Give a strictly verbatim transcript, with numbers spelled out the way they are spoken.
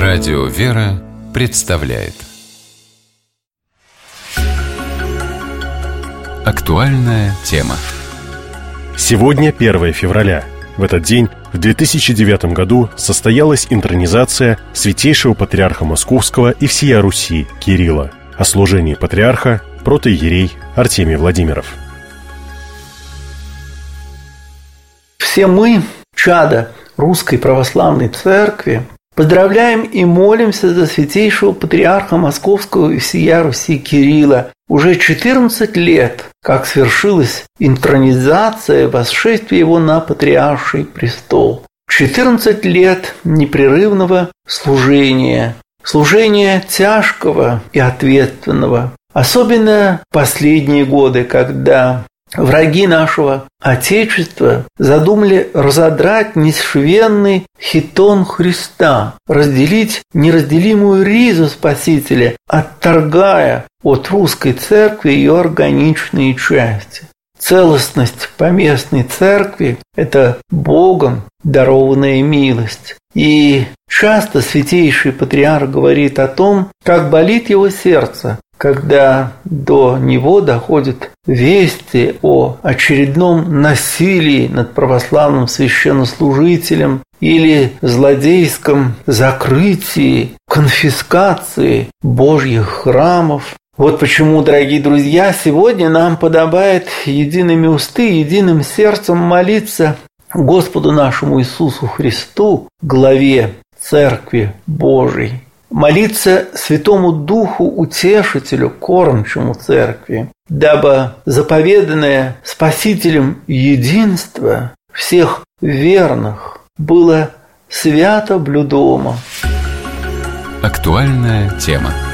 Радио «Вера» представляет актуальная тема. Сегодня первое февраля. В этот день, в две тысячи девятом году, состоялась интронизация святейшего патриарха Московского и всея Руси Кирилла. О служении патриарха протоиерей Артемий Владимиров. Все мы, чада Русской Православной Церкви, поздравляем и молимся за святейшего патриарха Московского и всея Руси Кирилла. Уже четырнадцать лет, как свершилась интронизация, восшествие его на патриарший престол. четырнадцать лет непрерывного служения, служения тяжкого и ответственного. Особенно последние годы, когда враги нашего Отечества задумали разодрать несшвенный хитон Христа, разделить неразделимую ризу Спасителя, отторгая от русской церкви ее органичные части. Целостность поместной церкви – это Богом дарованная милость. И часто святейший патриарх говорит о том, как болит его сердце, когда до него доходят вести о очередном насилии над православным священнослужителем или злодейском закрытии, конфискации Божьих храмов. Вот почему, дорогие друзья, сегодня нам подобает едиными усты, единым сердцем молиться Господу нашему Иисусу Христу, главе Церкви Божией. Молиться Святому Духу Утешителю, кормчему Церкви, дабы заповеданное Спасителем единство всех верных было свято блюдомо. Актуальная тема.